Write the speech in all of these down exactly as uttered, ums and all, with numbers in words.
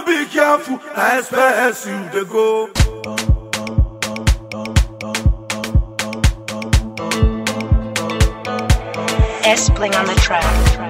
be careful, I expect you to go. S-Bling on the track.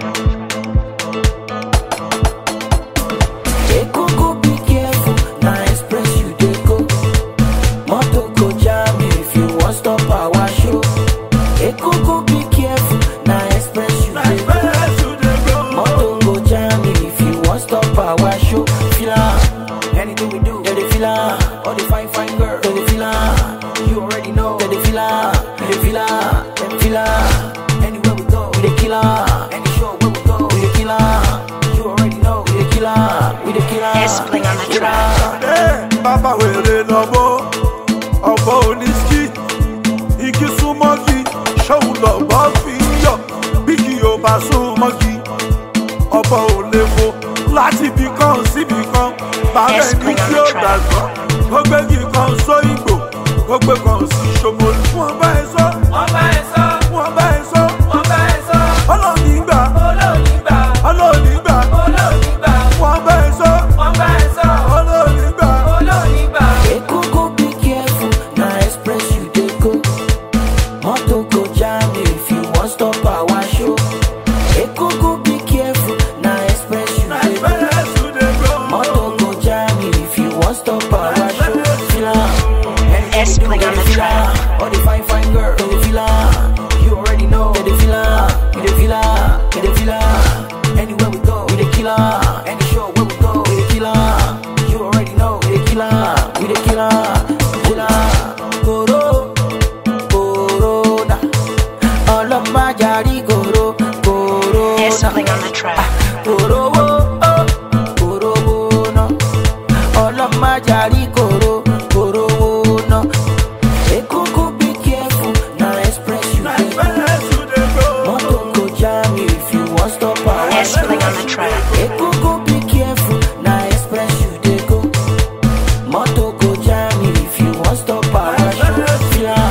Be careful, now express you dey go. Moto go jam you if you want stop our show. Ekoko be careful, now express you dey go. Moto go jam you if you want stop our show. Feel am, anything we do, they dey feel am. All the fine fine girls, they dey feel am. You already know, they dey feel am. You dey feel am, they feel am. Anywhere we go, we dey kill am. Any show where we go, we dey kill am. You already know, we dey kill am. We dey kill am. S-Bling on the track. Bàbá wèrè lọ́bọ̀ ọ̀bọ oníṣkì igi súnmọ́gì ṣòun lọ́bọ̀ fi ń yọ̀ bí kì yóò bá súnmọ́gì ọ̀bọ ò lè fò láti ibì kan síbì kan bàbá ẹni tí ó dàgbọ́ ó gbégi kan sóyìnbó ó gbé kan sí Ṣómólú. Wọ́n bá ẹ sọ wọ́n bá ẹ sọ wọ́n bá ẹ sọ wọ́n bá ẹ sọ ọlọ́ọ̀ni gbà ọlọ́ọ̀ni gbà ọlọ́ọ̀ni gbà ọlọ́ọ̀ni gbà wọ́n bá ẹ sọ wọ́n bá ẹ sọ ọlọ́ọ̀ni gbà ọlọ́ọ̀ni gbà. Ekoko be careful, now express you dey go. Moto go jam you if you want stop our show. Ekoko be careful, now express you dey go. Moto go jam you if you want stop our show. Feel am, S-Bling on the track. all the fine fine girls, they dey feel am. You already know, they dey feel am. You dey feel am, you dey feel am. Anywhere we go, we dey kill am. Any show where we go, we dey kill am. You already know, we dey kill am. We dey kill am, kill am. Goro, Corona. All of my jari goro, goro. S-Bling on the track. Goro, oh, oh, goro, no. All of my jari goro, goro, no. Ekoko be careful, now express you dey go. Moto go jam you if you want stop our S-Bling on the track. Ekoko be careful, now express you dey go. Moto go jam you if you want stop our show. Feel am,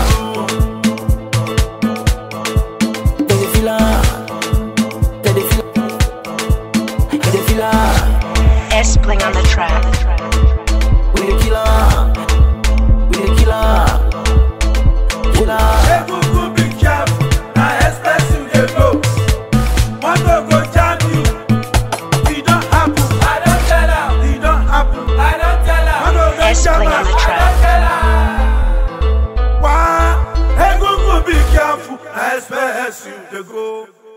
they dey feel am, they dey feel, they dey feel am. S-Bling on the track. We dey kill am, we dey kill am, kill am. Ekoko be careful, na express you dey go. Moto go jam you, e don happen. I don tell am, e don happen. I don tell am. Moto go jam S-Bling on the am, I track. don tell am. Wá, Ekoko be careful, na express you dey go.